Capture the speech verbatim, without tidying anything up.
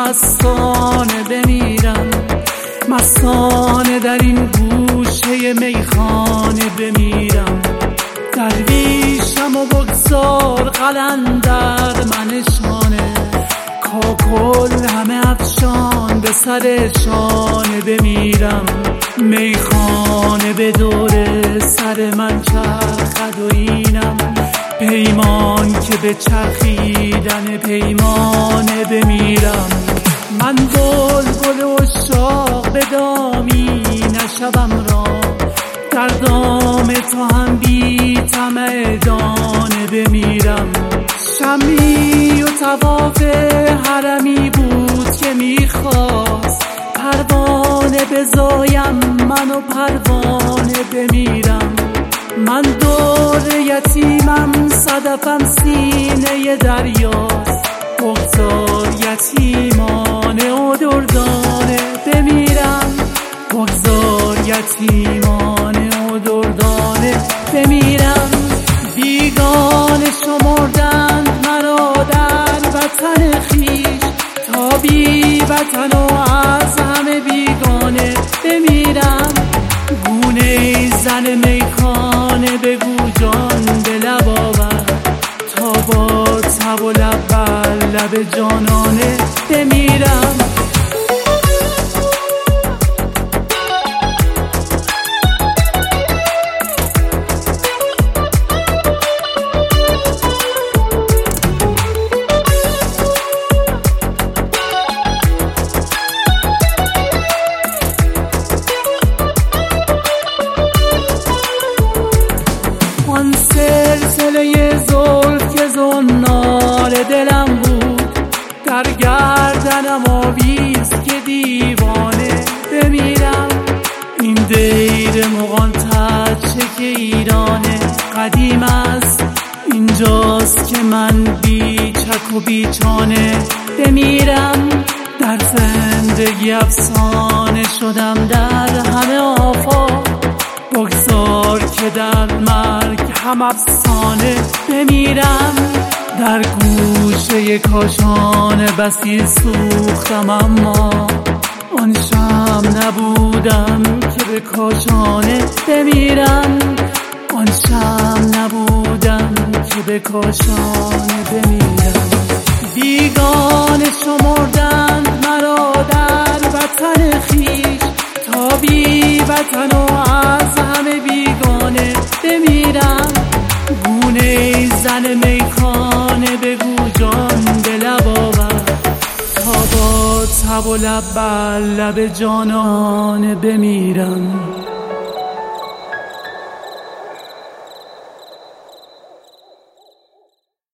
مستانه بمیرم، مستانه در این گوشه میخانه بمیرم. درویشم و بگذار قلندر منشانه، کاکل همه افشان به سر شانه بمیرم. میخانه به دور سر من چرخد و اینم پیمان که به چرخیدن پیمانه بمیرم. من بلبل عشاق به دامی نشوم را، در دام تو هم بی طمع دانه بمیرم. شمی و طواف حرمی بود که میخواست پروانه بزایم من و پروانه بمیرم. من دور یتیمم صدفم سینه دریاست، بگذار یتیمانه و دردانه بمیرم، بگذار یتیمانه و دردانه بمیرم. بیگانه شمردند مرا در وطن خویش، تا بی وطن و از همه بیگانه بمیرم. گونه زن میخانه بگو جان به لب آور، تا با تب و لب بر لب جانانه بمیرم. آن سلسله زلف که زنار دلم بود، در گردنم آویز که دیوانه بمیرم. این دیر مغان تچه که ایران قدیم است، اینجاست که من بی چک و بی چانه بمیرم. در زندگی افسانه شدم در همه آفاق، بگذار که در مرگ هم افسانه بمیرم. در گوشه کاشانه بسی سوختم، اما آن شم نبودم که به کاشانه بمیرم، آن شم نبودم که به کاشانه بمیرم. بیگانه شمردند مرا در وطن خویش، تا بی وطن و از همه بیگانه بمیرم. گونه زن میخانه بگو جان به لب آور، تا با تب و لب بر لب جانانه بمیرم.